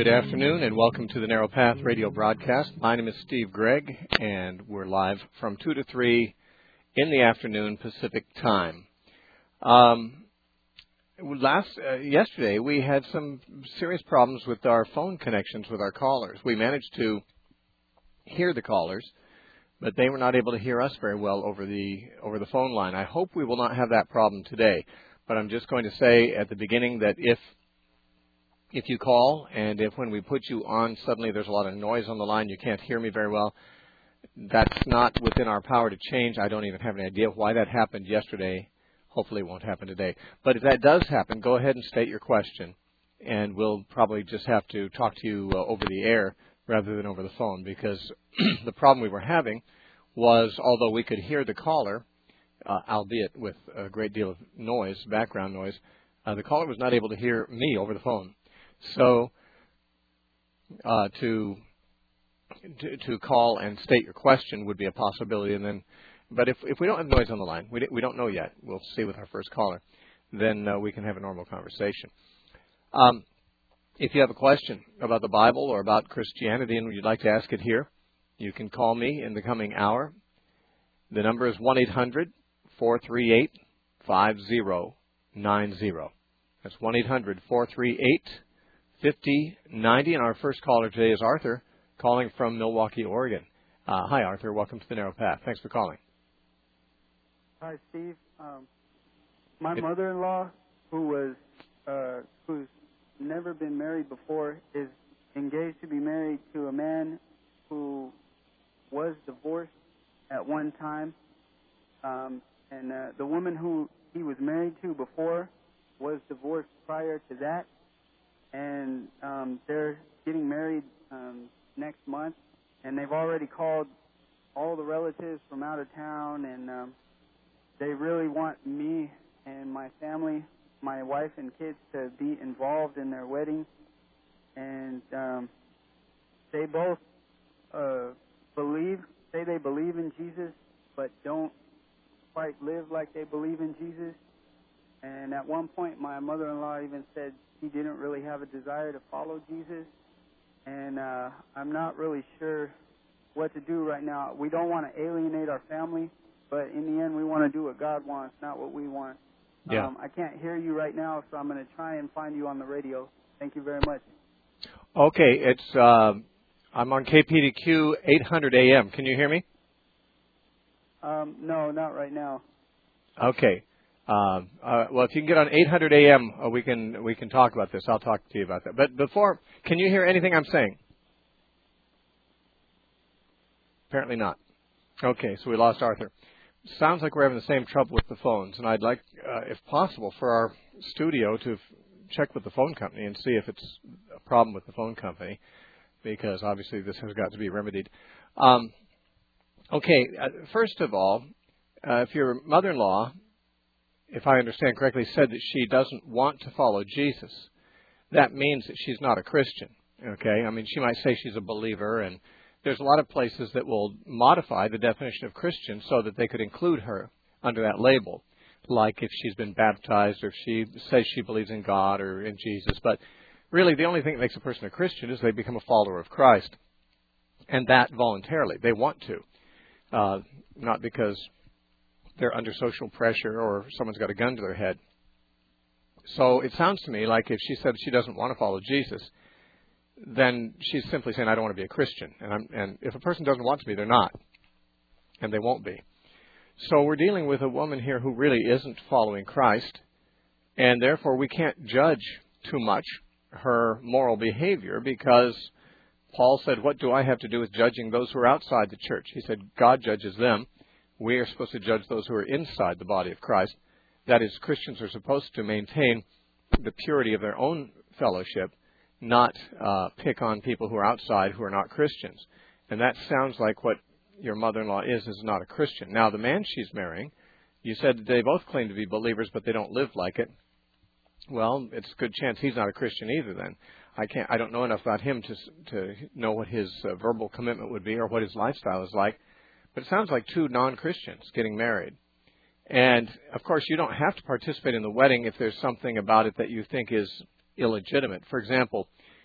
Good afternoon and welcome to the Narrow Path radio broadcast. My name is Steve Gregg and we're live from 2 to 3 in the afternoon Pacific time. Yesterday we had some serious problems with our phone connections with our callers. We managed to hear the callers, but they were not able to hear us very well over the phone line. I hope we will not have that problem today, but I'm just going to say at the beginning that if you call and if when we put you on suddenly there's a lot of noise on the line, you can't hear me very well, that's not within our power to change. I don't even have any idea why that happened yesterday. Hopefully it won't happen today. But if that does happen, go ahead and state your question, and we'll probably just have to talk to you over the air rather than over the phone, because the problem we were having was, although we could hear the caller, albeit with a great deal of noise, background noise, the caller was not able to hear me over the phone. So to call and state your question would be a possibility, and then, but if we don't have noise on the line, we don't know yet. We'll see with our first caller. Then we can have a normal conversation. If you have a question about the Bible or about Christianity and you'd like to ask it here, you can call me in the coming hour. The number is 1-800-438-5090. That's 1-800-438-5090. And our first caller today is Arthur, calling from Milwaukee, Oregon. Hi, Arthur. Welcome to the Narrow Path. Thanks for calling. Hi, Steve. My mother-in-law, who's never been married before, is engaged to be married to a man who was divorced at one time. And the woman who he was married to before was divorced prior to that. And they're getting married next month. And they've already called all the relatives from out of town. And they really want me and my family, my wife and kids, to be involved in their wedding. And they both say they believe in Jesus, but don't quite live like they believe in Jesus. And at one point, my mother-in-law even said he didn't really have a desire to follow Jesus. And I'm not really sure what to do right now. We don't want to alienate our family, but in the end, we want to do what God wants, not what we want. Yeah. I can't hear you right now, so I'm going to try and find you on the radio. Thank you very much. Okay, I'm on KPDQ 800 AM. Can you hear me? No, not right now. Okay. Well, if you can get on 800 AM, we can talk about this. I'll talk to you about that. But before, can you hear anything I'm saying? Apparently not. Okay, so we lost Arthur. Sounds like we're having the same trouble with the phones, and I'd like, if possible, for our studio to check with the phone company and see if it's a problem with the phone company, because obviously this has got to be remedied. Okay, first of all, if your mother-in-law, if I understand correctly, said that she doesn't want to follow Jesus, that means that she's not a Christian, okay? I mean, she might say she's a believer, and there's a lot of places that will modify the definition of Christian so that they could include her under that label, like if she's been baptized or if she says she believes in God or in Jesus. But really, the only thing that makes a person a Christian is they become a follower of Christ, and that voluntarily. They want to, not because they're under social pressure or someone's got a gun to their head. So it sounds to me like if she said she doesn't want to follow Jesus, then she's simply saying, I don't want to be a Christian. And if a person doesn't want to be, they're not. And they won't be. So we're dealing with a woman here who really isn't following Christ, and therefore we can't judge too much her moral behavior, because Paul said, what do I have to do with judging those who are outside the church? He said, God judges them. We are supposed to judge those who are inside the body of Christ. That is, Christians are supposed to maintain the purity of their own fellowship, not pick on people who are outside who are not Christians. And that sounds like what your mother-in-law is not a Christian. Now, the man she's marrying, you said they both claim to be believers, but they don't live like it. Well, it's a good chance he's not a Christian either then. I don't know enough about him to know what his verbal commitment would be or what his lifestyle is like. But it sounds like two non-Christians getting married. And, of course, you don't have to participate in the wedding if there's something about it that you think is illegitimate. For example,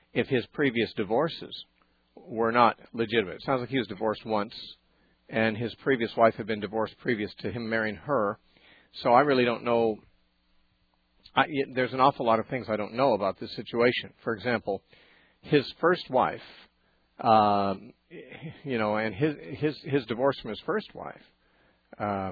if his previous divorces were not legitimate. It sounds like he was divorced once, and his previous wife had been divorced previous to him marrying her. So I really don't know. There's an awful lot of things I don't know about this situation. For example, his first wife, and his divorce from his first wife.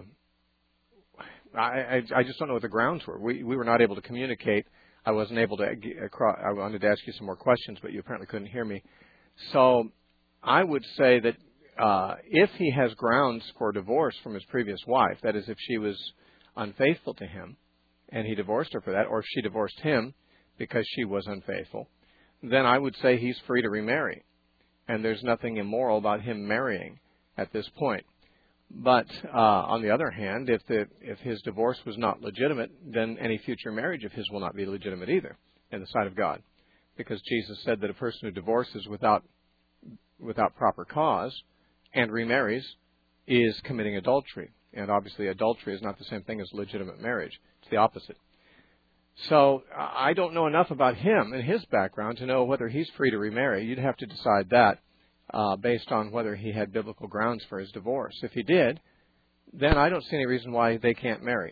I just don't know what the grounds were. We were not able to communicate. I wasn't able to. I wanted to ask you some more questions, but you apparently couldn't hear me. So I would say that if he has grounds for divorce from his previous wife, that is, if she was unfaithful to him and he divorced her for that, or if she divorced him because she was unfaithful, then I would say he's free to remarry. And there's nothing immoral about him marrying at this point. But on the other hand, if his divorce was not legitimate, then any future marriage of his will not be legitimate either in the sight of God. Because Jesus said that a person who divorces without proper cause and remarries is committing adultery. And obviously adultery is not the same thing as legitimate marriage. It's the opposite. So I don't know enough about him and his background to know whether he's free to remarry. You'd have to decide that based on whether he had biblical grounds for his divorce. If he did, then I don't see any reason why they can't marry.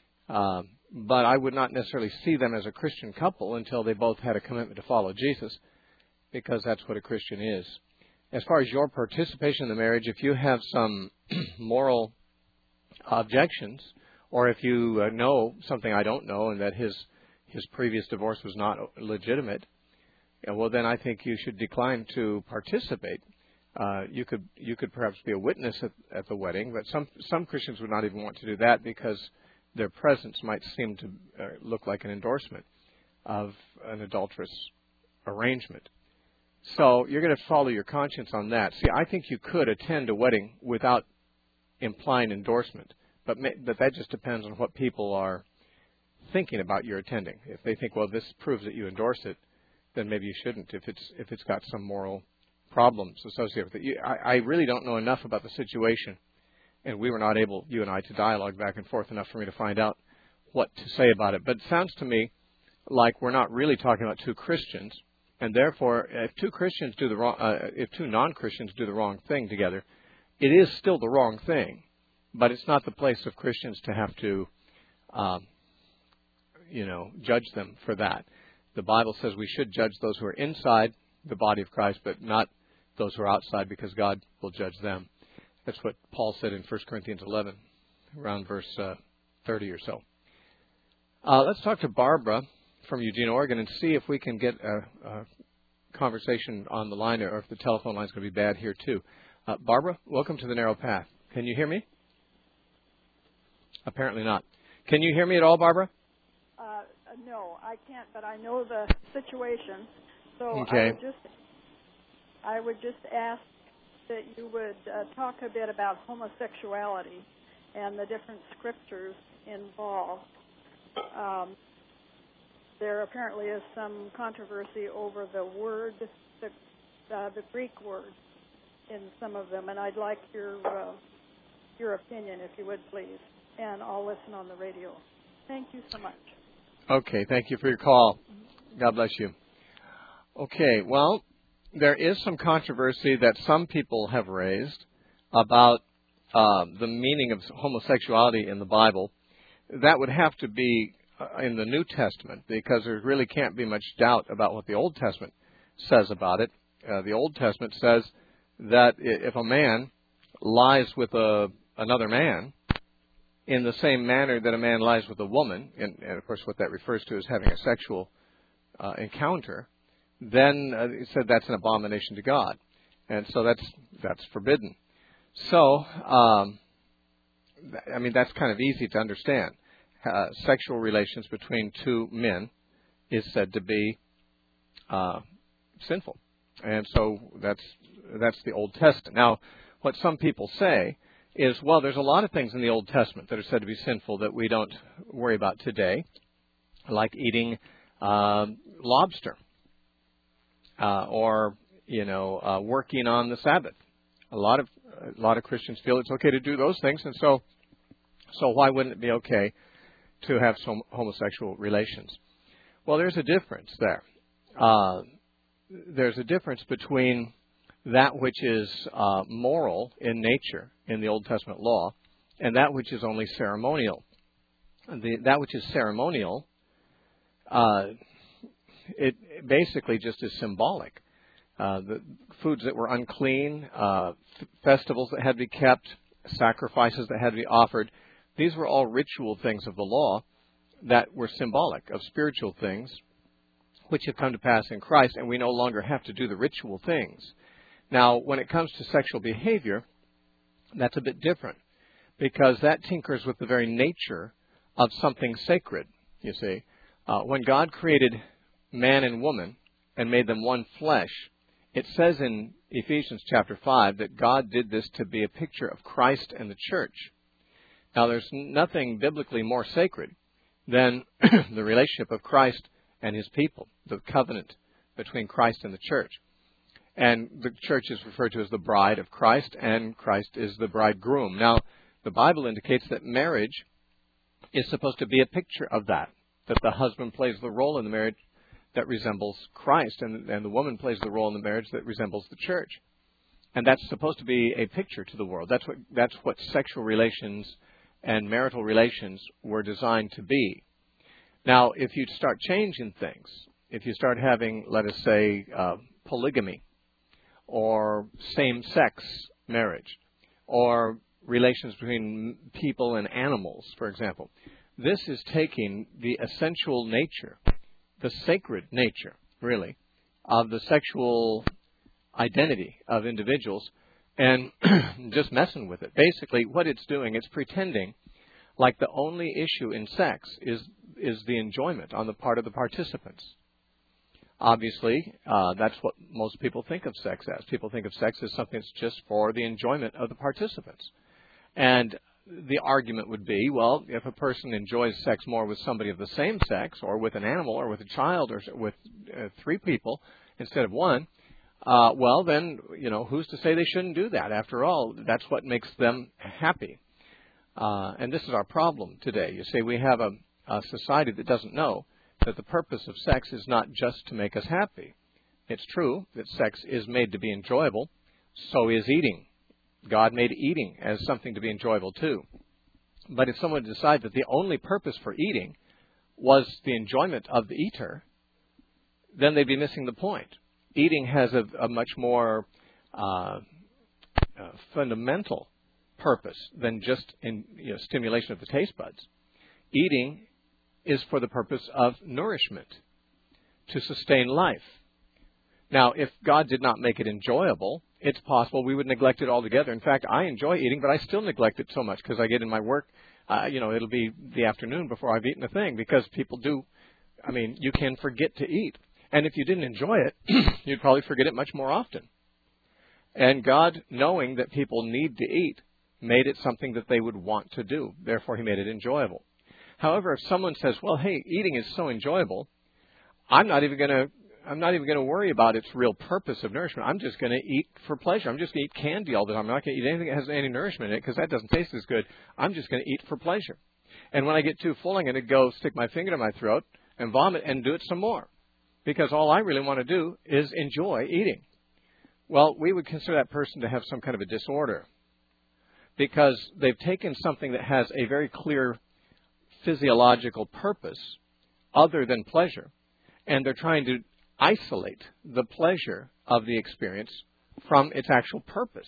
But I would not necessarily see them as a Christian couple until they both had a commitment to follow Jesus, because that's what a Christian is. As far as your participation in the marriage, if you have some moral objections, or if you know something I don't know, and that his previous divorce was not legitimate, well, then I think you should decline to participate. You could perhaps be a witness at the wedding, but some Christians would not even want to do that because their presence might seem to look like an endorsement of an adulterous arrangement. So you're going to follow your conscience on that. See, I think you could attend a wedding without implying endorsement, but that just depends on what people are thinking about your attending. If they think, well, this proves that you endorse it, then maybe you shouldn't. If it's got some moral problems associated with it, I really don't know enough about the situation, and we were not able, you and I, to dialogue back and forth enough for me to find out what to say about it. But it sounds to me like we're not really talking about two Christians, and therefore, if two Christians do the wrong, if two non-Christians do the wrong thing together, it is still the wrong thing. But it's not the place of Christians to have to, judge them for that. The Bible says we should judge those who are inside the body of Christ, but not those who are outside, because God will judge them. That's what Paul said in 1 Corinthians 11, around verse 30 or so. Let's talk to Barbara from Eugene, Oregon, and see if we can get a conversation on the line, or if the telephone line is going to be bad here too. Barbara, welcome to the Narrow Path. Can you hear me? Apparently not. Can you hear me at all, Barbara? No, I can't, but I know the situation. So okay. I would just ask that you would talk a bit about homosexuality and the different scriptures involved. There apparently is some controversy over the word, the Greek word in some of them, and I'd like your opinion, if you would, please. And I'll listen on the radio. Thank you so much. Okay, thank you for your call. God bless you. Okay, well, there is some controversy that some people have raised about the meaning of homosexuality in the Bible. That would have to be in the New Testament, because there really can't be much doubt about what the Old Testament says about it. The Old Testament says that if a man lies with another man in the same manner that a man lies with a woman, and of course what that refers to is having a sexual encounter, then it said that's an abomination to God. And so that's forbidden. So, that's kind of easy to understand. Sexual relations between two men is said to be sinful. And so that's the Old Testament. Now, what some people say is, well, there's a lot of things in the Old Testament that are said to be sinful that we don't worry about today, like eating lobster or working on the Sabbath. A lot of Christians feel it's okay to do those things, and so why wouldn't it be okay to have some homosexual relations? Well, there's a difference there. there's a difference between that which is moral in nature in the Old Testament law and that which is only ceremonial. That which is ceremonial, it basically just is symbolic. The foods that were unclean, festivals that had to be kept, sacrifices that had to be offered, these were all ritual things of the law that were symbolic of spiritual things which have come to pass in Christ, and we no longer have to do the ritual things. Now, when it comes to sexual behavior, that's a bit different, because that tinkers with the very nature of something sacred, you see. When God created man and woman and made them one flesh, it says in Ephesians chapter 5 that God did this to be a picture of Christ and the church. Now, there's nothing biblically more sacred than the relationship of Christ and his people, the covenant between Christ and the church. And the church is referred to as the bride of Christ, and Christ is the bridegroom. Now, the Bible indicates that marriage is supposed to be a picture of that the husband plays the role in the marriage that resembles Christ, and the woman plays the role in the marriage that resembles the church. And that's supposed to be a picture to the world. That's what sexual relations and marital relations were designed to be. Now, if you start changing things, if you start having, let us say, polygamy, or same-sex marriage, or relations between people and animals, for example, this is taking the essential nature, the sacred nature, really, of the sexual identity of individuals and just messing with it. Basically, what it's doing, it's pretending like the only issue in sex is the enjoyment on the part of the participants. Obviously, that's what most people think of sex as. People think of sex as something that's just for the enjoyment of the participants. And the argument would be, well, if a person enjoys sex more with somebody of the same sex, or with an animal, or with a child, or with three people instead of one, well, then, who's to say they shouldn't do that? After all, that's what makes them happy. And this is our problem today. You see, we have a society that doesn't know that the purpose of sex is not just to make us happy. It's true that sex is made to be enjoyable. So is eating. God made eating as something to be enjoyable too. But if someone decides that the only purpose for eating was the enjoyment of the eater, then they'd be missing the point. Eating has a much more fundamental purpose than just stimulation of the taste buds. Eating is for the purpose of nourishment, to sustain life. Now, if God did not make it enjoyable, it's possible we would neglect it altogether. In fact, I enjoy eating, but I still neglect it so much because I get in my work, it'll be the afternoon before I've eaten a thing, because people do, you can forget to eat. And if you didn't enjoy it, you'd probably forget it much more often. And God, knowing that people need to eat, made it something that they would want to do. Therefore, he made it enjoyable. However, if someone says, well, hey, eating is so enjoyable, I'm not even going to worry about its real purpose of nourishment. I'm just going to eat for pleasure. I'm just going to eat candy all the time. I'm not going to eat anything that has any nourishment in it because that doesn't taste as good. I'm just going to eat for pleasure. And when I get too full, I'm going to go stick my finger to my throat and vomit and do it some more, because all I really want to do is enjoy eating. Well, we would consider that person to have some kind of a disorder, because they've taken something that has a very clear physiological purpose other than pleasure, and they're trying to isolate the pleasure of the experience from its actual purpose.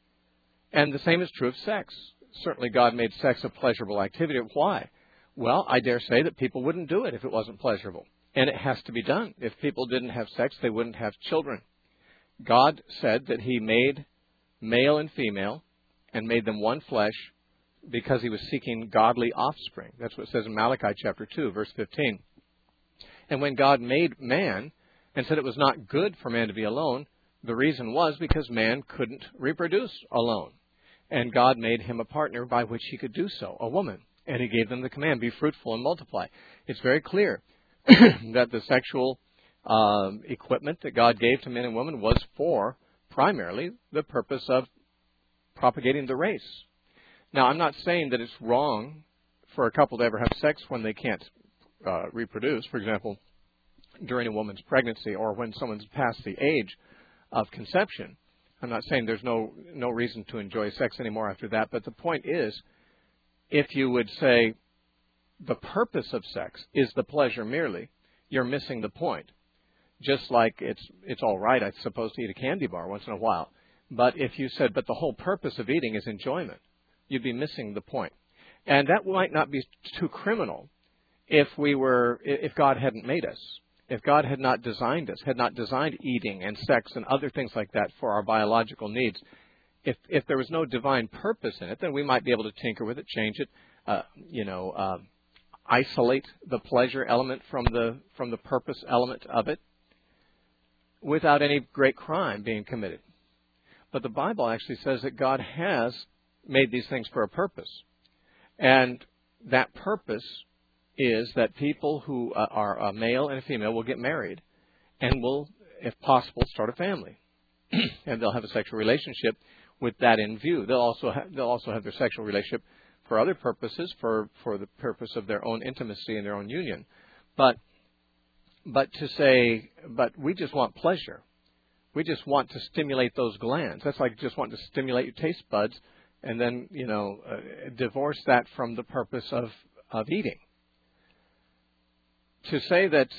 And the same is true of sex. Certainly God made sex a pleasurable activity. Why? Well, I dare say that people wouldn't do it if it wasn't pleasurable. And it has to be done. If people didn't have sex, they wouldn't have children. God said that he made male and female and made them one flesh because he was seeking godly offspring. That's what it says in Malachi chapter 2, verse 15. And when God made man and said it was not good for man to be alone, the reason was because man couldn't reproduce alone. And God made him a partner by which he could do so, a woman. And he gave them the command, be fruitful and multiply. It's very clear that the sexual equipment that God gave to men and women was for primarily the purpose of propagating the race. Now, I'm not saying that it's wrong for a couple to ever have sex when they can't reproduce. For example, during a woman's pregnancy or when someone's past the age of conception. I'm not saying there's no reason to enjoy sex anymore after that, but the point is, if you would say the purpose of sex is the pleasure merely, you're missing the point. Just like it's all right, I suppose, to eat a candy bar once in a while. But if you said, but the whole purpose of eating is enjoyment, you'd be missing the point. And that might not be too criminal if God hadn't made us. If God had not designed us, had not designed eating and sex and other things like that for our biological needs, if there was no divine purpose in it, then we might be able to tinker with it, change it, isolate the pleasure element from the purpose element of it without any great crime being committed. But the Bible actually says that God has made these things for a purpose. And that purpose is that people who are a male and a female will get married and will, if possible, start a family. And they'll have a sexual relationship with that in view. They'll also have their sexual relationship for other purposes, for the purpose of their own intimacy and their own union. But to say, but we just want pleasure. We just want to stimulate those glands. That's like just wanting to stimulate your taste buds and then, divorce that from the purpose of eating. To say that,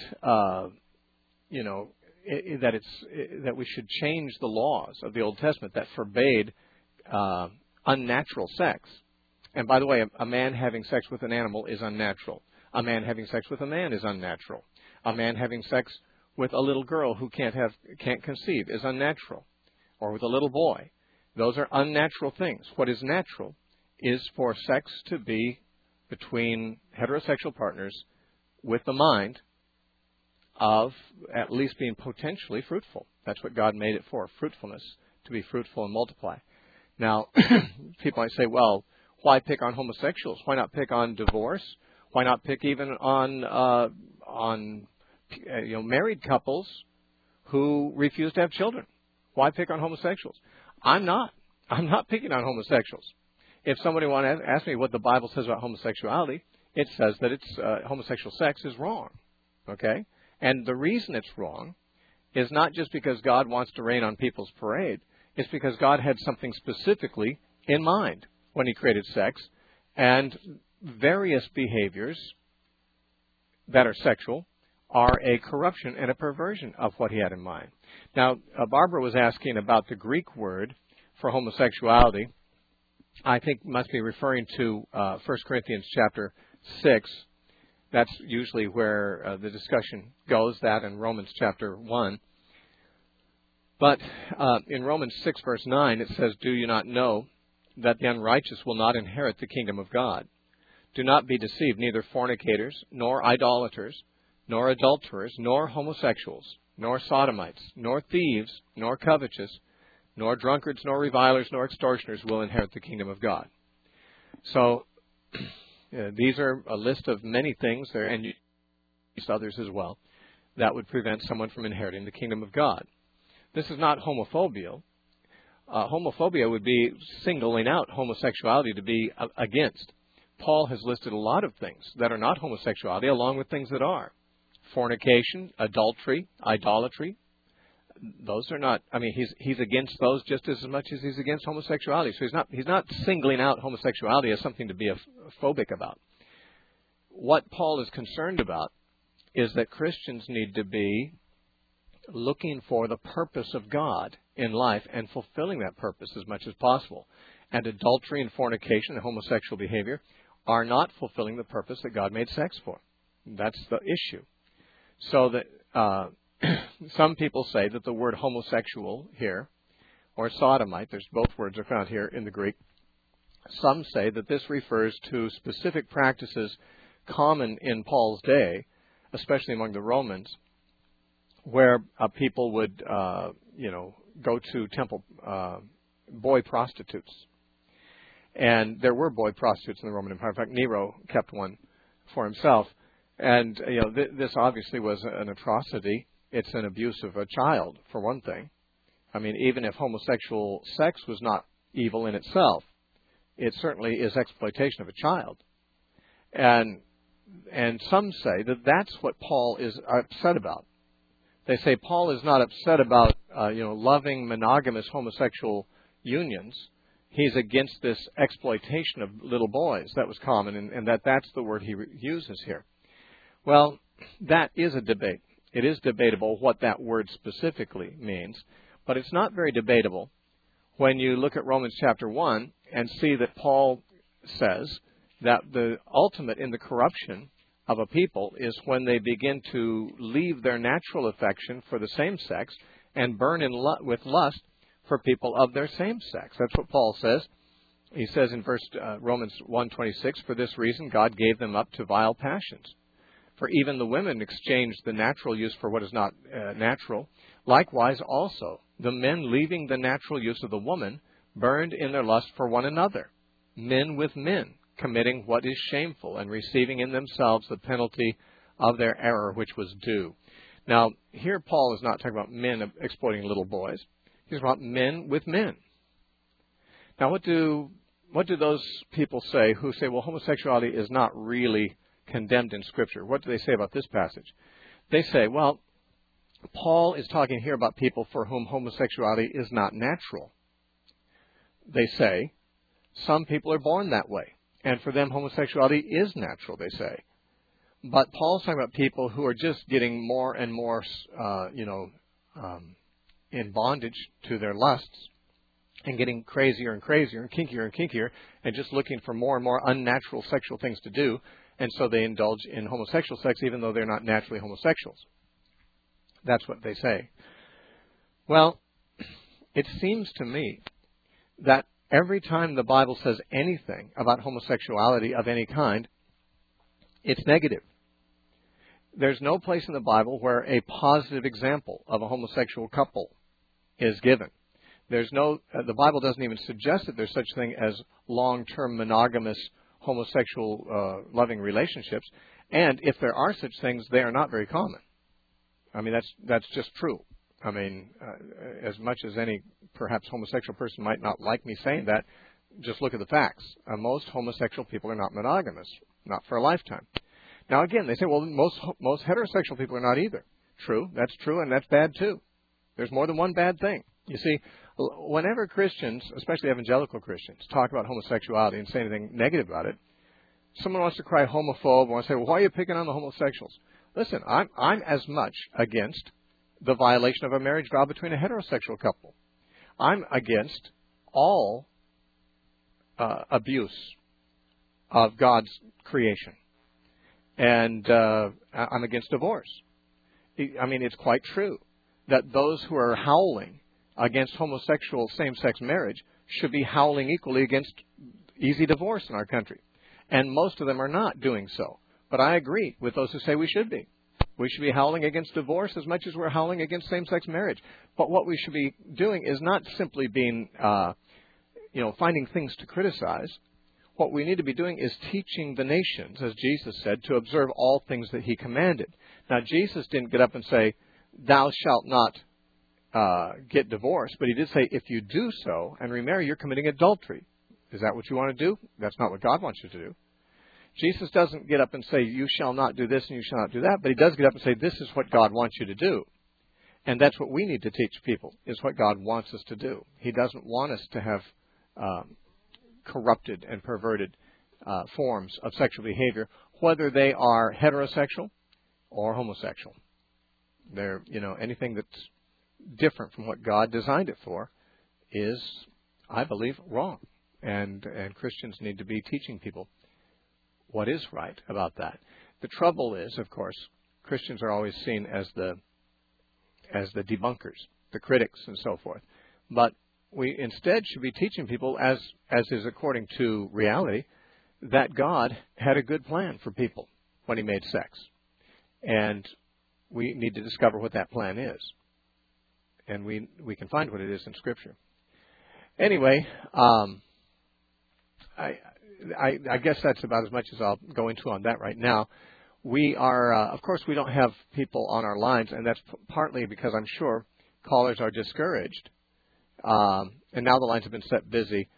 that we should change the laws of the Old Testament that forbade unnatural sex. And by the way, a man having sex with an animal is unnatural. A man having sex with a man is unnatural. A man having sex with a little girl who can't conceive is unnatural. Or with a little boy. Those are unnatural things. What is natural is for sex to be between heterosexual partners with the mind of at least being potentially fruitful. That's what God made it for, fruitfulness, to be fruitful and multiply. Now, people might say, well, why pick on homosexuals? Why not pick on divorce? Why not pick even on married couples who refuse to have children? Why pick on homosexuals? I'm not picking on homosexuals. If somebody wants to ask me what the Bible says about homosexuality, it says that homosexual sex is wrong. Okay? And the reason it's wrong is not just because God wants to rain on people's parade. It's because God had something specifically in mind when He created sex, and various behaviors that are sexual are a corruption and a perversion of what He had in mind. Now, Barbara was asking about the Greek word for homosexuality. I think must be referring to 1 Corinthians chapter 6. That's usually where the discussion goes, that in Romans chapter 1. But in Romans 6 verse 9 it says, "Do you not know that the unrighteous will not inherit the kingdom of God? Do not be deceived, neither fornicators, nor idolaters, nor adulterers, nor homosexuals, nor sodomites, nor thieves, nor covetous, nor drunkards, nor revilers, nor extortioners will inherit the kingdom of God." So these are a list of many things there, and others as well, that would prevent someone from inheriting the kingdom of God. This is not homophobia. Homophobia would be singling out homosexuality to be against. Paul has listed a lot of things that are not homosexuality, along with things that are. Fornication, adultery, idolatry. Those are not, he's against those just as much as he's against homosexuality. So he's not singling out homosexuality as something to be phobic about. What Paul is concerned about is that Christians need to be looking for the purpose of God in life and fulfilling that purpose as much as possible. And adultery and fornication and homosexual behavior are not fulfilling the purpose that God made sex for. That's the issue. So that some people say that the word homosexual here, or sodomite, there's both words are found here in the Greek. Some say that this refers to specific practices common in Paul's day, especially among the Romans, where people would, go to temple boy prostitutes. And there were boy prostitutes in the Roman Empire. In fact, Nero kept one for himself. And, this obviously was an atrocity. It's an abuse of a child, for one thing. Even if homosexual sex was not evil in itself, it certainly is exploitation of a child. And some say that that's what Paul is upset about. They say Paul is not upset about loving monogamous homosexual unions. He's against this exploitation of little boys. That was common, and that's the word he uses here. Well, that is a debate. It is debatable what that word specifically means, but it's not very debatable when you look at Romans chapter 1 and see that Paul says that the ultimate in the corruption of a people is when they begin to leave their natural affection for the same sex and burn with lust for people of their same sex. That's what Paul says. He says in Romans 1:26, "For this reason God gave them up to vile passions. For even the women exchanged the natural use for what is not natural. Likewise also, the men leaving the natural use of the woman burned in their lust for one another, men with men, committing what is shameful and receiving in themselves the penalty of their error which was due." Now, here Paul is not talking about men exploiting little boys. He's about men with men. Now, what do those people say who say, well, homosexuality is not really condemned in Scripture? What do they say about this passage? They say, well, Paul is talking here about people for whom homosexuality is not natural. They say, some people are born that way, and for them homosexuality is natural, they say. But Paul's talking about people who are just getting more and more, in bondage to their lusts and getting crazier and crazier and kinkier and just looking for more and more unnatural sexual things to do. And so they indulge in homosexual sex even though they're not naturally homosexuals. That's what they say. Well, it seems to me that every time the Bible says anything about homosexuality of any kind, it's negative. There's no place in the Bible where a positive example of a homosexual couple is given. The Bible doesn't even suggest that there's such thing as long-term monogamous homosexual loving relationships. And if there are such things, they are not very common. I mean, that's just true. I mean, as much as any perhaps homosexual person might not like me saying that, just look at the facts. Most homosexual people are not monogamous, not for a lifetime. Now, again, they say, well, most heterosexual people are not either. True, that's true, and that's bad too. There's more than one bad thing. You see, whenever Christians, especially evangelical Christians, talk about homosexuality and say anything negative about it, someone wants to cry homophobe, wants to say, well, why are you picking on the homosexuals? Listen, I'm as much against the violation of a marriage vow between a heterosexual couple. I'm against all abuse of God's creation. And I'm against divorce. I mean, it's quite true that those who are howling against homosexual same-sex marriage should be howling equally against easy divorce in our country. And most of them are not doing so. But I agree with those who say we should be. We should be howling against divorce as much as we're howling against same-sex marriage. But what we should be doing is not simply being, finding things to criticize. What we need to be doing is teaching the nations, as Jesus said, to observe all things that he commanded. Now, Jesus didn't get up and say, thou shalt not get divorced, but he did say, if you do so and remarry, you're committing adultery. Is that what you want to do? That's not what God wants you to do. Jesus doesn't get up and say, you shall not do this and you shall not do that, but he does get up and say, this is what God wants you to do. And that's what we need to teach people, is what God wants us to do. He doesn't want us to have corrupted and perverted forms of sexual behavior, whether they are heterosexual or homosexual. They're, anything that's different from what God designed it for is, I believe, wrong. And Christians need to be teaching people what is right about that. The trouble is, of course, Christians are always seen as the debunkers, the critics, and so forth. But we instead should be teaching people, as is according to reality, that God had a good plan for people when he made sex. And we need to discover what that plan is. And we can find what it is in Scripture. Anyway, I guess that's about as much as I'll go into on that right now. We are, of course, we don't have people on our lines, and that's partly because I'm sure callers are discouraged. And now the lines have been set busy.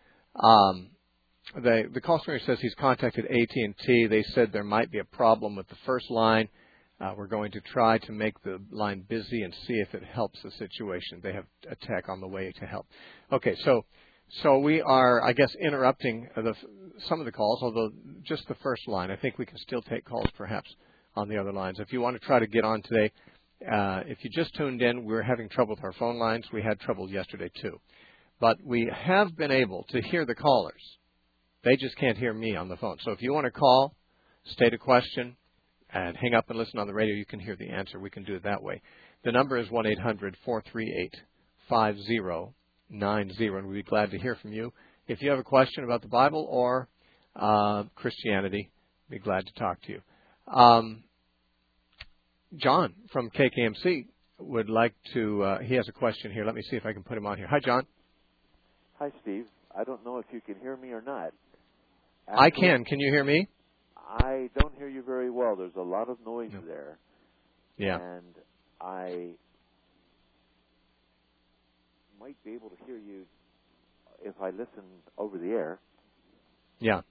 The call screener says he's contacted AT&T. They said there might be a problem with the first line. We're going to try to make the line busy and see if it helps the situation. They have a tech on the way to help. Okay, so we are, I guess, interrupting some of the calls, although just the first line. I think we can still take calls perhaps on the other lines. If you want to try to get on today, if you just tuned in, we're having trouble with our phone lines. We had trouble yesterday too. But we have been able to hear the callers. They just can't hear me on the phone. So if you want to call, state a question, and hang up and listen on the radio, you can hear the answer. We can do it that way. The number is 1-800-438-5090, and we'd be glad to hear from you. If you have a question about the Bible or Christianity, we'd be glad to talk to you. John from KKMC would like to, he has a question here. Let me see if I can put him on here. Hi, John. Hi, Steve. I don't know if you can hear me or not. I can. Can you hear me? I don't hear you very well. There's a lot of noise there. Yeah. And I might be able to hear you if I listen over the air. Yeah.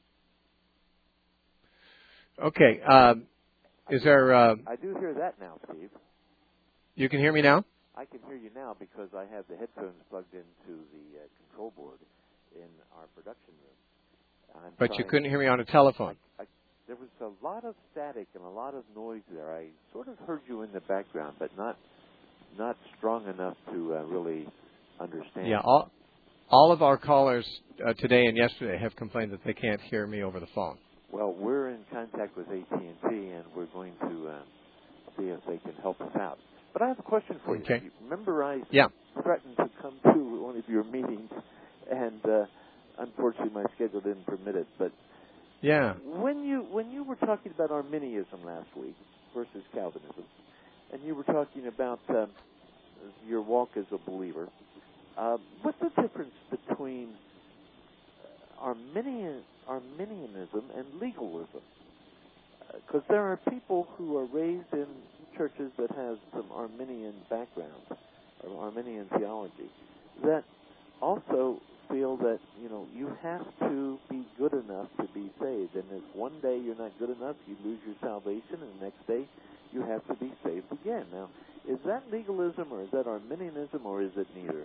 Okay. Is there... I do hear that now, Steve. You can hear me now? I can hear you now because I have the headphones plugged into the control board in our production room. But you couldn't hear me on a telephone. There was a lot of static and a lot of noise there. I sort of heard you in the background, but not strong enough to really understand. Yeah, all of our callers today and yesterday have complained that they can't hear me over the phone. Well, we're in contact with AT&T, and we're going to see if they can help us out. But I have a question for you. Remember I threatened to come to one of your meetings, and unfortunately my schedule didn't permit it. But when you were talking about Arminianism last week versus Calvinism, and you were talking about your walk as a believer, what's the difference between Arminianism and legalism? Because there are people who are raised in churches that have some Arminian background or Arminian theology that also feel that you have to be good enough to be saved, and if one day you're not good enough, you lose your salvation, and the next day you have to be saved again. Now, is that legalism, or is that Arminianism, or is it neither?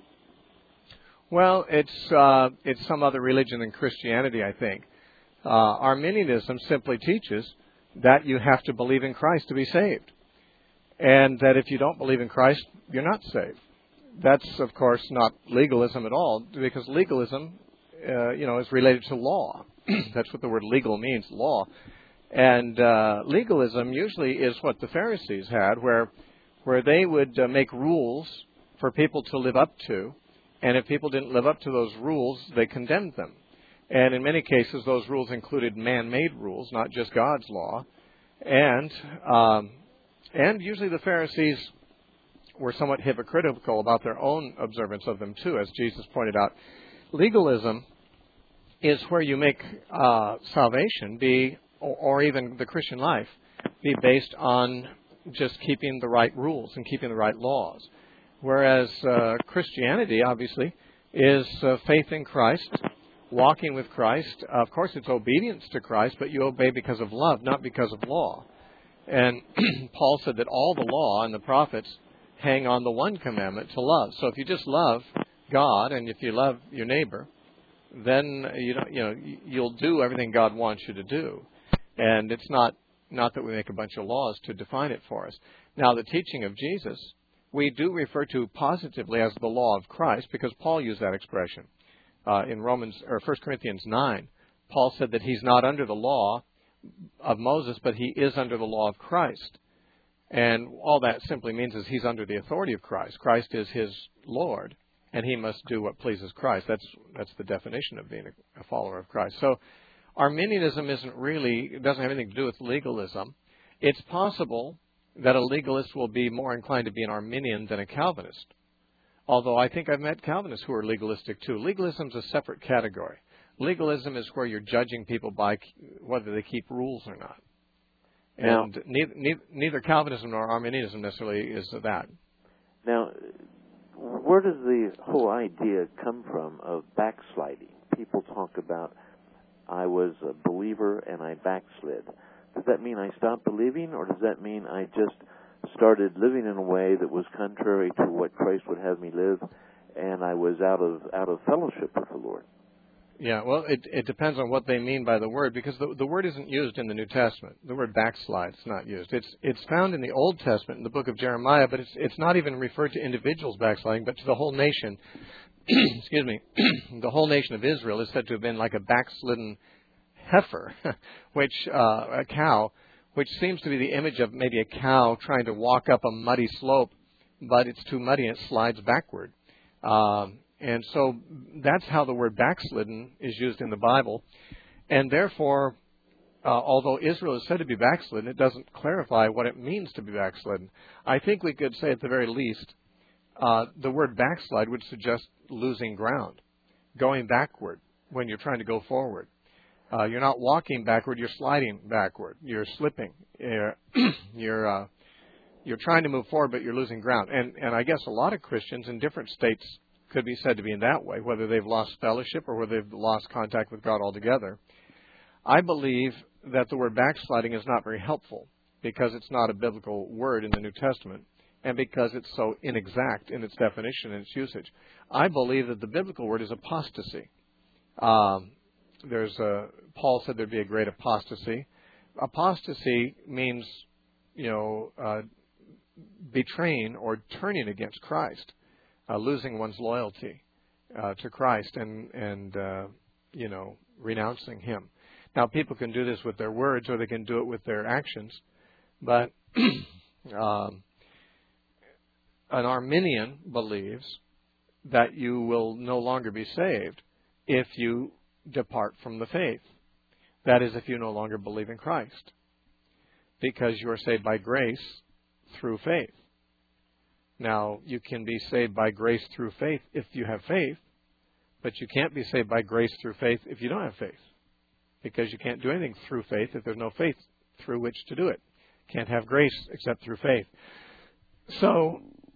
Well, it's some other religion than Christianity, I think. Arminianism simply teaches that you have to believe in Christ to be saved, and that if you don't believe in Christ, you're not saved. That's, of course, not legalism at all, because legalism, is related to law. That's what the word legal means, law. And legalism usually is what the Pharisees had, where they would make rules for people to live up to, and if people didn't live up to those rules, they condemned them. And in many cases, those rules included man-made rules, not just God's law. And usually the Pharisees were somewhat hypocritical about their own observance of them too, as Jesus pointed out. Legalism is where you make salvation be, or even the Christian life, be based on just keeping the right rules and keeping the right laws. Whereas Christianity, obviously, is faith in Christ, walking with Christ. Of course, it's obedience to Christ, but you obey because of love, not because of law. And Paul said that all the law and the prophets hang on the one commandment, to love. So if you just love God and if you love your neighbor, then you'll do everything God wants you to do. And it's not that we make a bunch of laws to define it for us. Now, the teaching of Jesus, we do refer to positively as the law of Christ, because Paul used that expression. In 1 Corinthians 9, Paul said that he's not under the law of Moses, but he is under the law of Christ. And all that simply means is he's under the authority of Christ. Christ is his Lord, and he must do what pleases Christ. That's the definition of being a follower of Christ. So Arminianism doesn't have anything to do with legalism. It's possible that a legalist will be more inclined to be an Arminian than a Calvinist. Although I think I've met Calvinists who are legalistic too. Legalism is a separate category. Legalism is where you're judging people by whether they keep rules or not. And neither Calvinism nor Arminianism necessarily is that. Now, where does the whole idea come from of backsliding? People talk about, I was a believer and I backslid. does that mean I stopped believing, or does that mean I just started living in a way that was contrary to what Christ would have me live, and I was out of fellowship with the Lord? Yeah, well, it depends on what they mean by the word, because the word isn't used in the New Testament. The word backslide is not used. It's found in the Old Testament, in the book of Jeremiah, but it's not even referred to individuals backsliding, but to the whole nation. Excuse me. The whole nation of Israel is said to have been like a backslidden heifer, a cow, which seems to be the image of maybe a cow trying to walk up a muddy slope, but it's too muddy and it slides backward. And so that's how the word backslidden is used in the Bible. And therefore, although Israel is said to be backslidden, it doesn't clarify what it means to be backslidden. I think we could say at the very least, the word backslide would suggest losing ground, going backward when you're trying to go forward. You're not walking backward, you're sliding backward. You're slipping. You're trying to move forward, but you're losing ground. And I guess a lot of Christians in different states could be said to be in that way, whether they've lost fellowship or whether they've lost contact with God altogether. I believe that the word backsliding is not very helpful because it's not a biblical word in the New Testament and because it's so inexact in its definition and its usage. I believe that the biblical word is apostasy. Paul said there'd be a great apostasy. Apostasy means, betraying or turning against Christ. Losing one's loyalty to Christ and renouncing Him. Now, people can do this with their words or they can do it with their actions, but an Arminian believes that you will no longer be saved if you depart from the faith. That is, if you no longer believe in Christ, because you are saved by grace through faith. Now, you can be saved by grace through faith if you have faith, but you can't be saved by grace through faith if you don't have faith, because you can't do anything through faith if there's no faith through which to do it. Can't have grace except through faith. So,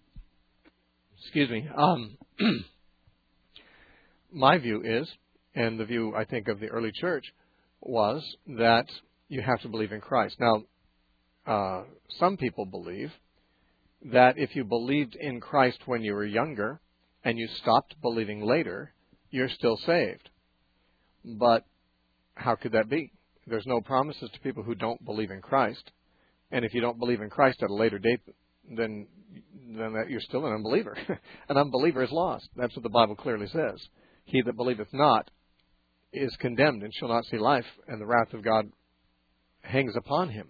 my view is, and the view, I think, of the early church was that you have to believe in Christ. Now, some people believe that if you believed in Christ when you were younger and you stopped believing later, you're still saved. But how could that be? There's no promises to people who don't believe in Christ. And if you don't believe in Christ at a later date, then that you're still an unbeliever. An unbeliever is lost. That's what the Bible clearly says. He that believeth not is condemned and shall not see life, and the wrath of God hangs upon him.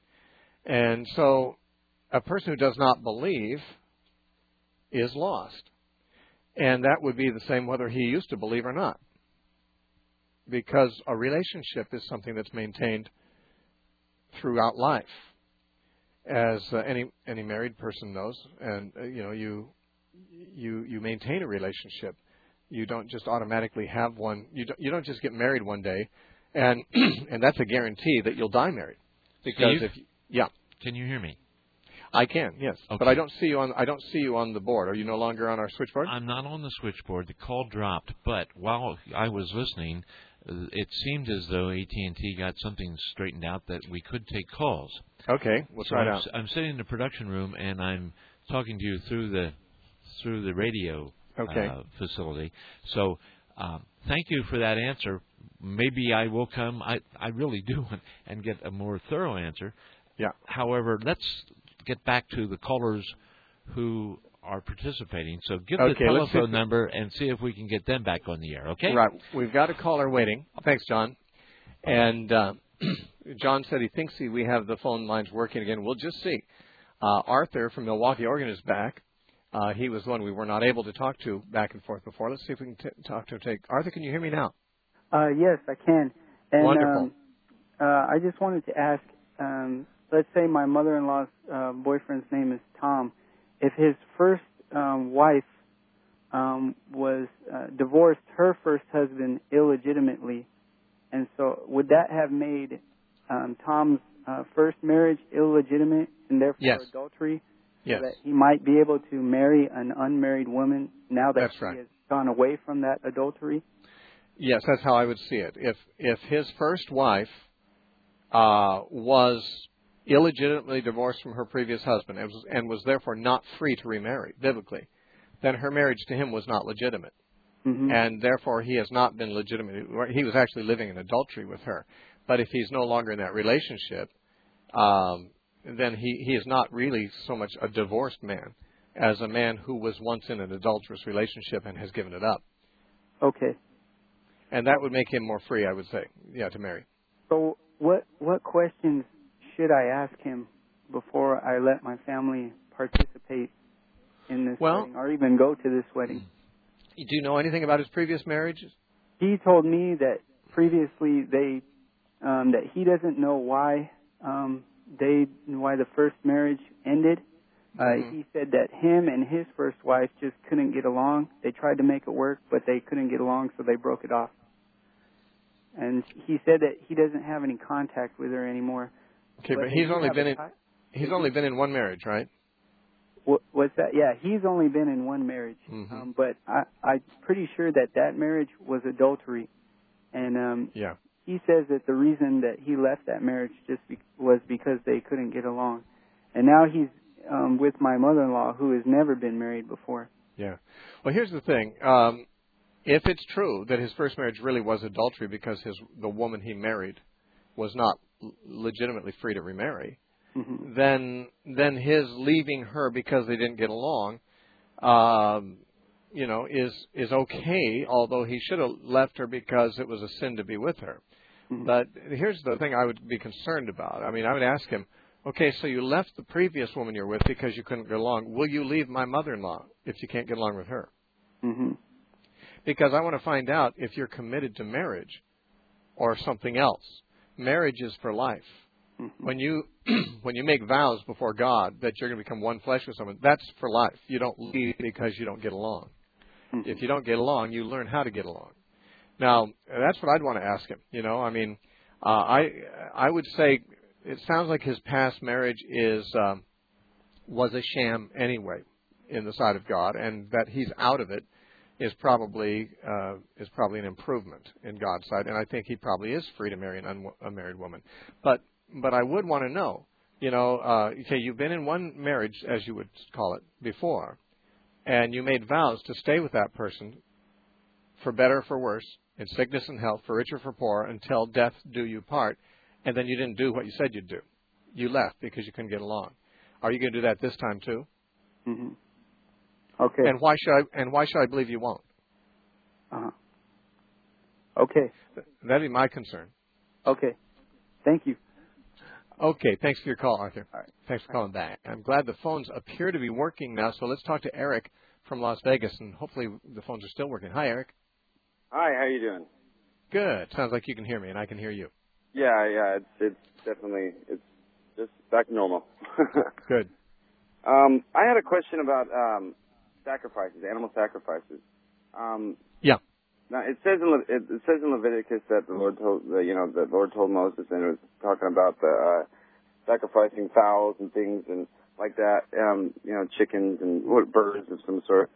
And so a person who does not believe is lost. And that would be the same whether he used to believe or not. Because a relationship is something that's maintained throughout life. As any married person knows, and you maintain a relationship. You don't just automatically have one. You don't just get married one day, and that's a guarantee that you'll die married. Because Steve? Can you hear me? I can, yes. Okay. But I don't see you on the board. Are you no longer on our switchboard? I'm not on the switchboard. The call dropped, but while I was listening, it seemed as though AT&T got something straightened out that we could take calls. Okay, we'll try it out. I'm sitting in the production room and I'm talking to you through the radio facility. So thank you for that answer. Maybe I will come. I really do want and get a more thorough answer. Yeah. However, let's get back to the callers who are participating. So give the telephone number and see if we can get them back on the air, okay? Right. We've got a caller waiting. Thanks, John. And John said he thinks we have the phone lines working again. We'll just see. Arthur from Milwaukee, Oregon is back. He was one we were not able to talk to back and forth before. Let's see if we can talk to him. Arthur, can you hear me now? Yes, I can. And, wonderful. I just wanted to ask, let's say my mother-in-law's boyfriend's name is Tom. If his first wife was divorced her first husband illegitimately, and so would that have made Tom's first marriage illegitimate and therefore adultery? Yes. So that he might be able to marry an unmarried woman now that he has gone away from that adultery? Yes, that's how I would see it. If his first wife was illegitimately divorced from her previous husband and was therefore not free to remarry biblically, then her marriage to him was not legitimate. Mm-hmm. And therefore he has not been legitimate. He was actually living in adultery with her. But if he's no longer in that relationship, then he is not really so much a divorced man as a man who was once in an adulterous relationship and has given it up. Okay. And that would make him more free, I would say, to marry. So what questions should I ask him before I let my family participate in this wedding or even go to this wedding? Do you know anything about his previous marriages? He told me that previously that he doesn't know why the first marriage ended. He said that him and his first wife just couldn't get along. They tried to make it work, but they couldn't get along, so they broke it off. And he said that he doesn't have any contact with her anymore. Okay, but he's only been in one marriage, right? What's that? Yeah, he's only been in one marriage. Mm-hmm. But I'm pretty sure that marriage was adultery. And he says that the reason that he left that marriage was because they couldn't get along. And now he's with my mother-in-law, who has never been married before. Yeah. Well, here's the thing. If it's true that his first marriage really was adultery because the woman he married was not legitimately free to remarry, mm-hmm. then his leaving her because they didn't get along, is okay. Although he should have left her because it was a sin to be with her. Mm-hmm. But here's the thing I would be concerned about. I mean, I would ask him, okay, so you left the previous woman you're with because you couldn't get along. Will you leave my mother-in-law if you can't get along with her? Mm-hmm. Because I want to find out if you're committed to marriage or something else. Marriage is for life. Mm-hmm. When you make vows before God that you're going to become one flesh with someone, that's for life. You don't leave because you don't get along. Mm-hmm. If you don't get along, you learn how to get along. Now, that's what I'd want to ask him. I would say it sounds like his past marriage was a sham anyway in the sight of God, and that he's out of it is probably an improvement in God's sight, and I think he probably is free to marry an unmarried woman. But I would want to know, okay, you've been in one marriage, as you would call it, before, and you made vows to stay with that person for better or for worse, in sickness and health, for richer or for poor, until death do you part, and then you didn't do what you said you'd do. You left because you couldn't get along. Are you going to do that this time too? Mm-hmm. Okay. And why should I believe you won't? Uh-huh. Okay. That'd be my concern. Okay. Thank you. Okay. Thanks for your call, Arthur. All right. Thanks for calling back. I'm glad the phones appear to be working now, so let's talk to Eric from Las Vegas, and hopefully the phones are still working. Hi, Eric. Hi, how you doing? Good. Sounds like you can hear me, and I can hear you. Yeah, it's definitely, it's just back to normal. Good. I had a question about sacrifices, animal sacrifices. Yeah. Now it says in Leviticus that the Lord told Moses, and it was talking about the sacrificing fowls and things and like that, chickens and birds of some sort.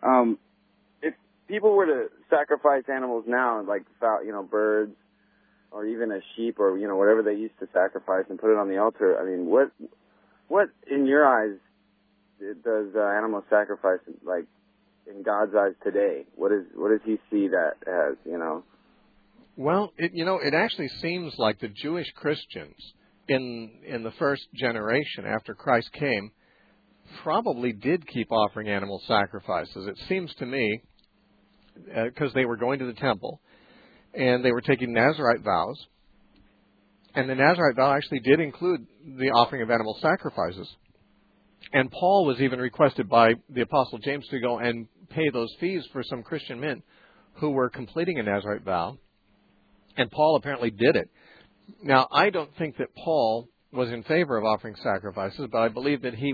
If people were to sacrifice animals now, like birds, or even a sheep, or whatever they used to sacrifice, and put it on the altar, I mean, what in your eyes does animal sacrifice like in God's eyes today? What does He see that as? Well, it actually seems like the Jewish Christians in the first generation after Christ came probably did keep offering animal sacrifices. It seems to me, because they were going to the temple and they were taking Nazirite vows, and the Nazirite vow actually did include the offering of animal sacrifices. And Paul was even requested by the Apostle James to go and pay those fees for some Christian men who were completing a Nazirite vow. And Paul apparently did it. Now, I don't think that Paul was in favor of offering sacrifices, but I believe that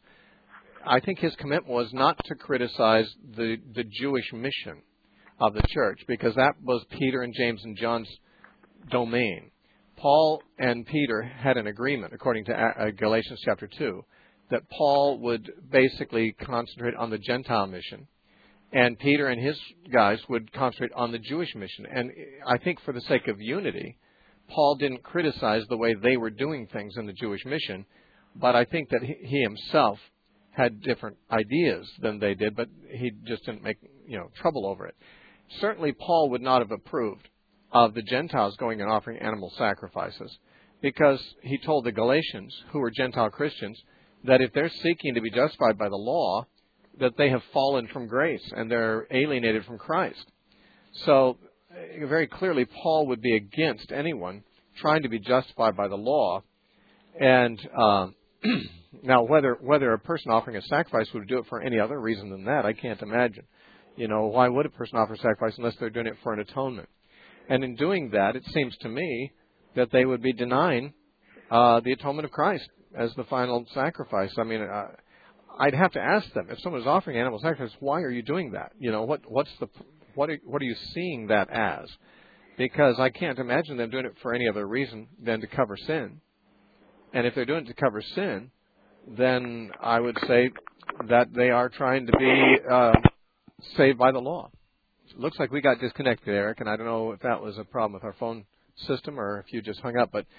I think his commitment was not to criticize the Jewish mission of the church, because that was Peter and James and John's domain. Paul and Peter had an agreement, according to Galatians chapter 2, that Paul would basically concentrate on the Gentile mission, and Peter and his guys would concentrate on the Jewish mission. And I think for the sake of unity, Paul didn't criticize the way they were doing things in the Jewish mission, but I think that he himself had different ideas than they did, but he just didn't make trouble over it. Certainly, Paul would not have approved of the Gentiles going and offering animal sacrifices, because he told the Galatians, who were Gentile Christians, that if they're seeking to be justified by the law, that they have fallen from grace and they're alienated from Christ. So, very clearly, Paul would be against anyone trying to be justified by the law. And now, whether a person offering a sacrifice would do it for any other reason than that, I can't imagine. Why would a person offer a sacrifice unless they're doing it for an atonement? And in doing that, it seems to me that they would be denying the atonement of Christ as the final sacrifice. I mean, I'd have to ask them, if someone is offering animal sacrifice, why are you doing that? What are you seeing that as? Because I can't imagine them doing it for any other reason than to cover sin. And if they're doing it to cover sin, then I would say that they are trying to be saved by the law. It looks like we got disconnected, Eric, and I don't know if that was a problem with our phone system or if you just hung up, but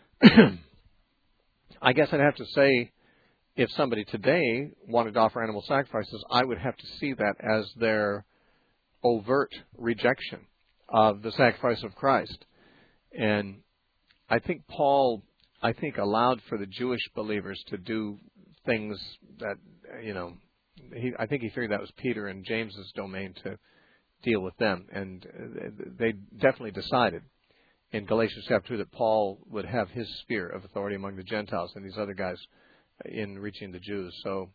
I guess I'd have to say, if somebody today wanted to offer animal sacrifices, I would have to see that as their overt rejection of the sacrifice of Christ. And I think Paul, allowed for the Jewish believers to do things that, I think he figured that was Peter and James's domain to deal with them. And they definitely decided in Galatians chapter 2 that Paul would have his sphere of authority among the Gentiles and these other guys in reaching the Jews. So,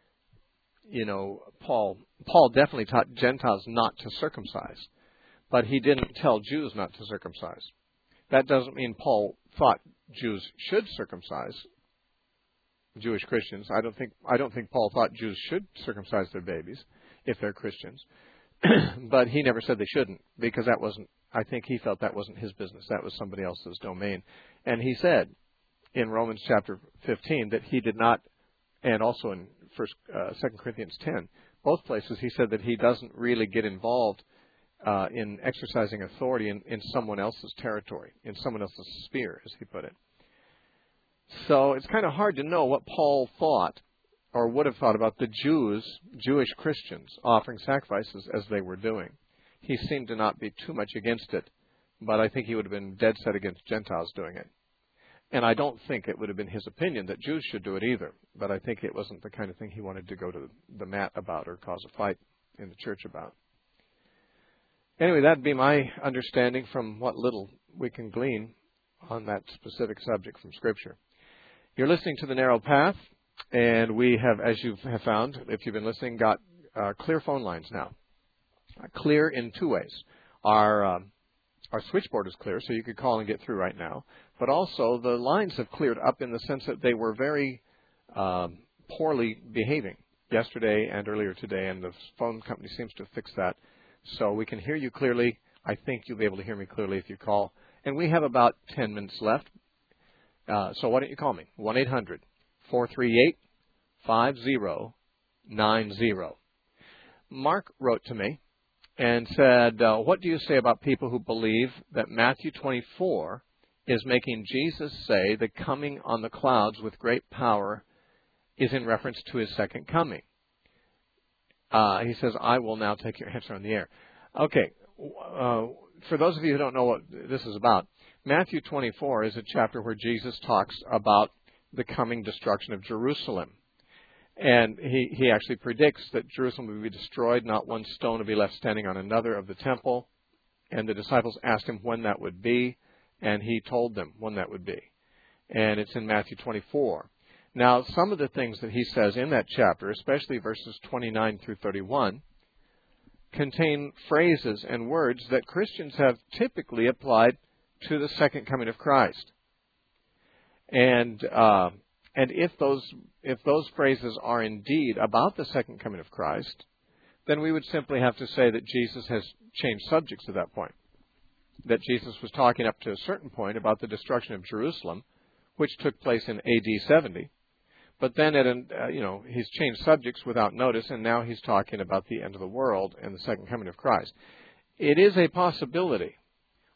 Paul definitely taught Gentiles not to circumcise, but he didn't tell Jews not to circumcise. That doesn't mean Paul thought Jews should circumcise Jewish Christians. I don't think Paul thought Jews should circumcise their babies if they're Christians. But he never said they shouldn't, because I think he felt that wasn't his business. That was somebody else's domain. And he said in Romans chapter 15 that he did not, and also in 2 Corinthians 10, both places he said that he doesn't really get involved in exercising authority in someone else's territory, in someone else's sphere, as he put it. So it's kind of hard to know what Paul thought or would have thought about the Jewish Christians offering sacrifices as they were doing. He seemed to not be too much against it, but I think he would have been dead set against Gentiles doing it. And I don't think it would have been his opinion that Jews should do it either, but I think it wasn't the kind of thing he wanted to go to the mat about or cause a fight in the church about. Anyway, that'd be my understanding from what little we can glean on that specific subject from Scripture. You're listening to The Narrow Path, and we have, as you have found, if you've been listening, got clear phone lines now. Clear in two ways. Our switchboard is clear, so you could call and get through right now. But also, the lines have cleared up in the sense that they were very poorly behaving yesterday and earlier today, and the phone company seems to have fixed that. So we can hear you clearly. I think you'll be able to hear me clearly if you call. And we have about 10 minutes left. So why don't you call me? 1-800-438-5090. Mark wrote to me and said, what do you say about people who believe that Matthew 24 is making Jesus say the coming on the clouds with great power is in reference to his second coming? He says, I will now take your answer on the air. Okay, for those of you who don't know what this is about, Matthew 24 is a chapter where Jesus talks about the coming destruction of Jerusalem. And he actually predicts that Jerusalem will be destroyed, not one stone will be left standing on another of the temple. And the disciples asked him when that would be, and he told them when that would be. And it's in Matthew 24. Now, some of the things that he says in that chapter, especially verses 29 through 31, contain phrases and words that Christians have typically applied to the second coming of Christ. And if those phrases are indeed about the second coming of Christ, then we would simply have to say that Jesus has changed subjects at that point. That Jesus was talking up to a certain point about the destruction of Jerusalem, which took place in AD 70. But then he's changed subjects without notice, and now he's talking about the end of the world and the second coming of Christ. It is a possibility,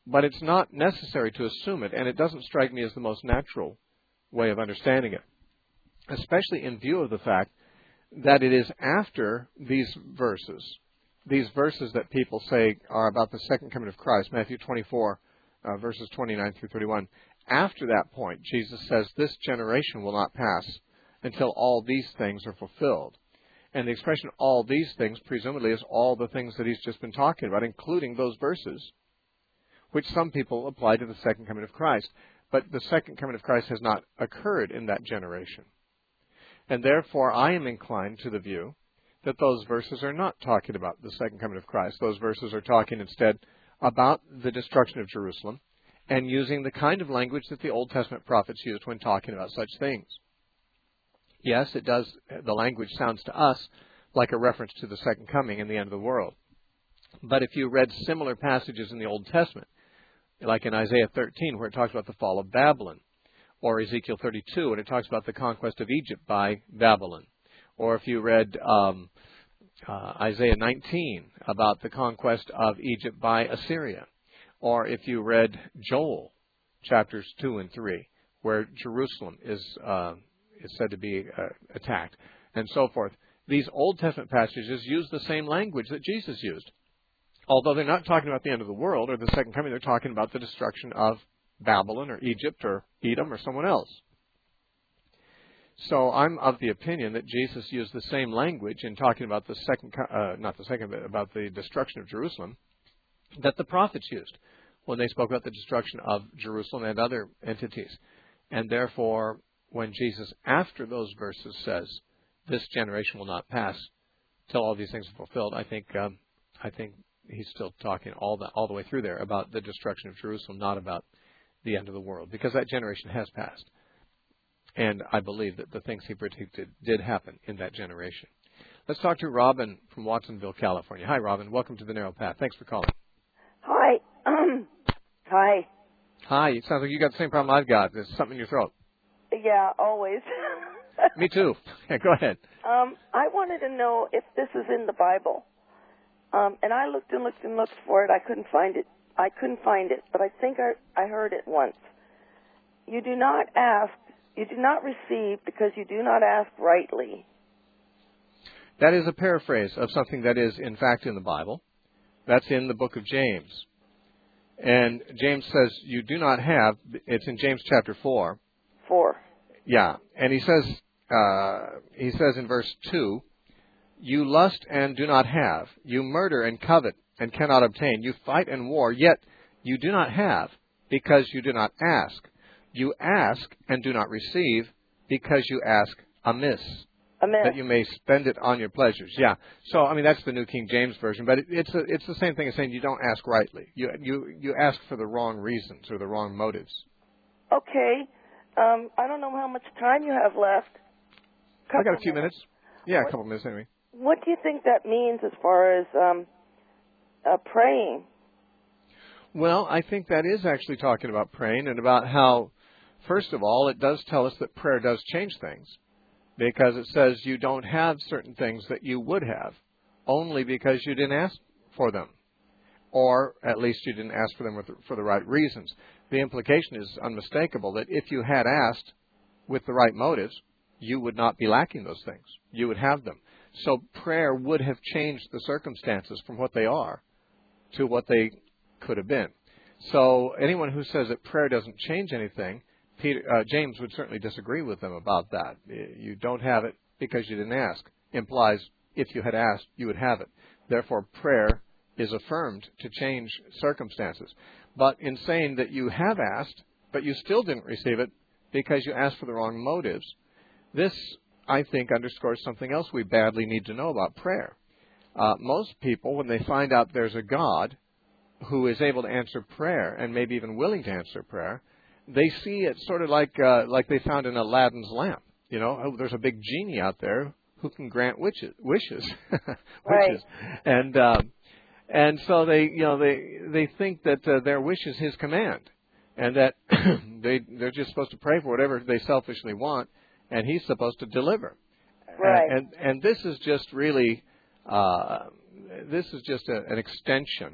But it's not necessary to assume it, and it doesn't strike me as the most natural way of understanding it, especially in view of the fact that it is after these verses that people say are about the second coming of Christ, Matthew 24, verses 29 through 31. After that point, Jesus says, this generation will not pass until all these things are fulfilled. And the expression all these things presumably is all the things that he's just been talking about, including those verses, which some people apply to the second coming of Christ. But the second coming of Christ has not occurred in that generation. And therefore, I am inclined to the view that those verses are not talking about the second coming of Christ. Those verses are talking instead about the destruction of Jerusalem and using the kind of language that the Old Testament prophets used when talking about such things. Yes, it does. The language sounds to us like a reference to the second coming and the end of the world. But if you read similar passages in the Old Testament, like in Isaiah 13, where it talks about the fall of Babylon, or Ezekiel 32, when it talks about the conquest of Egypt by Babylon, or if you read Isaiah 19 about the conquest of Egypt by Assyria, or if you read Joel chapters 2 and 3, where Jerusalem is said to be attacked, and so forth. These Old Testament passages use the same language that Jesus used. Although they're not talking about the end of the world or the second coming, they're talking about the destruction of Babylon or Egypt or Edom or someone else. So I'm of the opinion that Jesus used the same language in talking about about the destruction of Jerusalem that the prophets used when they spoke about the destruction of Jerusalem and other entities. And therefore, when Jesus, after those verses, says, this generation will not pass till all these things are fulfilled, I think he's still talking all the way through there about the destruction of Jerusalem, not about the end of the world, because that generation has passed. And I believe that the things he predicted did happen in that generation. Let's talk to Robin from Watsonville, California. Hi, Robin. Welcome to the Narrow Path. Thanks for calling. Hi. Hi. Hi. It sounds like you got the same problem I've got. There's something in your throat. Yeah, always. Me too. Yeah, go ahead. I wanted to know if this is in the Bible. And I looked and looked and looked for it. I couldn't find it. But I think I heard it once. You do not ask, you do not receive because you do not ask rightly. That is a paraphrase of something that is, in fact, in the Bible. That's in the book of James. And James says you do not have, it's in James chapter 4. 4. Yeah. And he says in verse 2, you lust and do not have. You murder and covet and cannot obtain. You fight and war, yet you do not have because you do not ask. You ask and do not receive because you ask amiss. That you may spend it on your pleasures. Yeah. So, I mean, that's the New King James Version, but it's the same thing as saying you don't ask rightly. You ask for the wrong reasons or the wrong motives. Okay. I don't know how much time you have left. I got a few minutes. Yeah, a couple minutes anyway. What do you think that means as far as praying? Well, I think that is actually talking about praying and about how, first of all, it does tell us that prayer does change things. Because it says you don't have certain things that you would have, only because you didn't ask for them. Or at least you didn't ask for them for the right reasons. The implication is unmistakable that if you had asked with the right motives, you would not be lacking those things. You would have them. So prayer would have changed the circumstances from what they are to what they could have been. So anyone who says that prayer doesn't change anything, James would certainly disagree with them about that. You don't have it because you didn't ask. Implies if you had asked, you would have it. Therefore, prayer is affirmed to change circumstances. But in saying that you have asked, but you still didn't receive it because you asked for the wrong motives, this, I think, underscores something else we badly need to know about prayer. Most people, when they find out there's a God who is able to answer prayer and maybe even willing to answer prayer, they see it sort of like they found in Aladdin's lamp. You know, oh, there's a big genie out there who can grant wishes, right. And so they think that their wish is His command, and that they're just supposed to pray for whatever they selfishly want, and He's supposed to deliver. Right. And this is just really an extension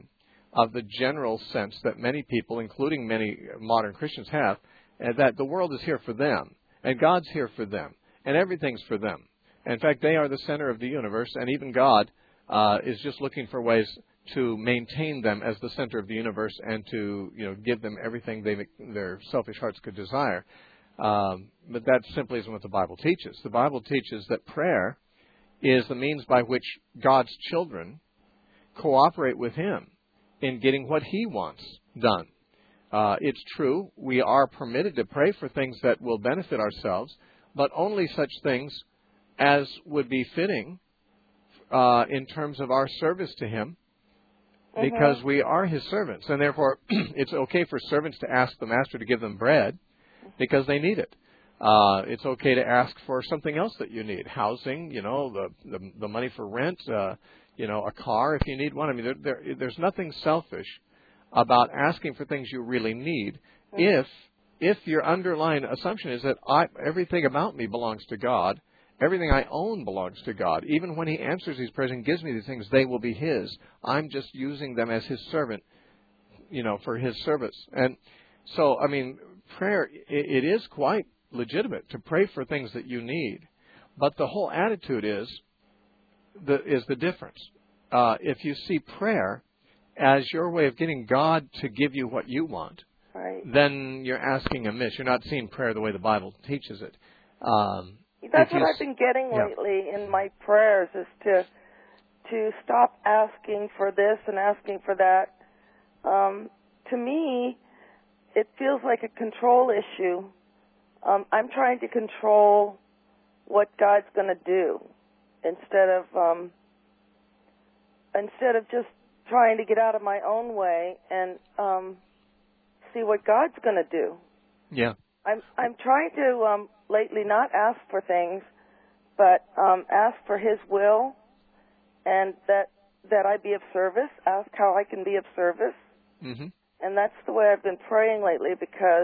of the general sense that many people, including many modern Christians, have, that the world is here for them, and God's here for them, and everything's for them. In fact, they are the center of the universe, and even God is just looking for ways to maintain them as the center of the universe and to, give them everything their selfish hearts could desire. But that simply isn't what the Bible teaches. The Bible teaches that prayer is the means by which God's children cooperate with Him in getting what He wants done. It's true, we are permitted to pray for things that will benefit ourselves, but only such things as would be fitting in terms of our service to Him, because we are His servants. And therefore, it's okay for servants to ask the master to give them bread because they need it. It's okay to ask for something else that you need, housing, the money for rent, a car if you need one. I mean, there's nothing selfish about asking for things you really need if your underlying assumption is that everything about me belongs to God, everything I own belongs to God. Even when He answers these prayers and gives me these things, they will be His. I'm just using them as His servant, for His service. And so, I mean, prayer, it is quite legitimate to pray for things that you need, but the whole attitude is the difference. If you see prayer as your way of getting God to give you what you want, then you're asking amiss. You're not seeing prayer the way the Bible teaches it. That's what I've been getting lately in my prayers, is to stop asking for this and asking for that. To me, it feels like a control issue. I'm trying to control what God's going to do instead of just trying to get out of my own way and see what God's going to do. Yeah. I'm trying to lately not ask for things, but ask for His will, and that I be of service. Ask how I can be of service. Mm-hmm. And that's the way I've been praying lately, because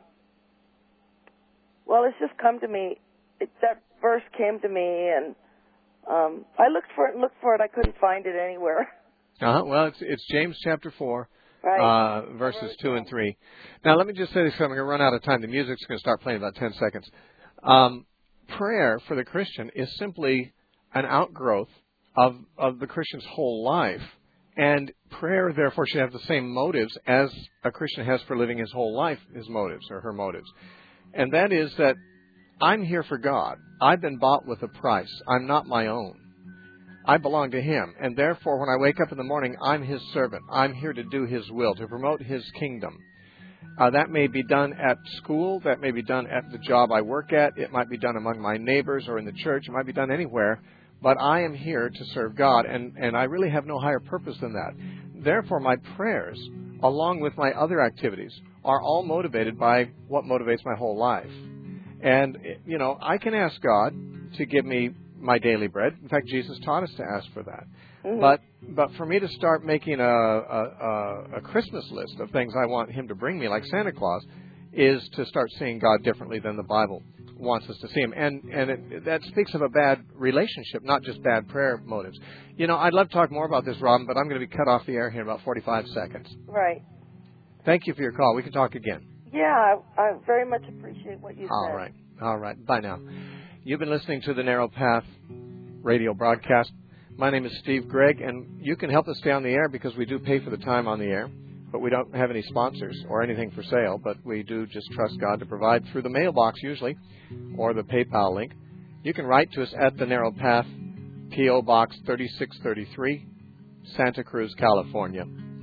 it's just come to me. That verse came to me, and I looked for it. I couldn't find it anywhere. Well, it's James chapter 4, verses 2 and 3. Now, let me just say this, I'm going to run out of time. The music's going to start playing in about 10 seconds. Prayer for the Christian is simply an outgrowth of the Christian's whole life. And prayer, therefore, should have the same motives as a Christian has for living his whole life, his motives or her motives. And that is that I'm here for God. I've been bought with a price. I'm not my own. I belong to Him. And therefore, when I wake up in the morning, I'm His servant. I'm here to do His will, to promote His kingdom. That may be done at school. That may be done at the job I work at. It might be done among my neighbors or in the church. It might be done anywhere. But I am here to serve God, and I really have no higher purpose than that. Therefore, my prayers, along with my other activities, are all motivated by what motivates my whole life. And, I can ask God to give me my daily bread. In fact, Jesus taught us to ask for that. Mm-hmm. But for me to start making a Christmas list of things I want Him to bring me, like Santa Claus, is to start seeing God differently than the Bible wants us to see Him. And that speaks of a bad relationship, not just bad prayer motives. I'd love to talk more about this, Robin, but I'm going to be cut off the air here in about 45 seconds. Right. Thank you for your call. We can talk again. Yeah, I very much appreciate what you said. All right. Bye now. You've been listening to the Narrow Path radio broadcast. My name is Steve Gregg, and you can help us stay on the air because we do pay for the time on the air, but we don't have any sponsors or anything for sale, but we do just trust God to provide through the mailbox usually, or the PayPal link. You can write to us at the Narrow Path, P.O. Box 3633, Santa Cruz, California,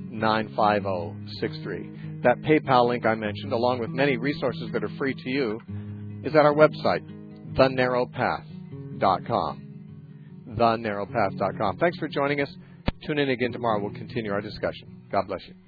95063. That PayPal link I mentioned, along with many resources that are free to you, is at our website, thenarrowpath.com. thenarrowpath.com. Thanks for joining us. Tune in again tomorrow. We'll continue our discussion. God bless you.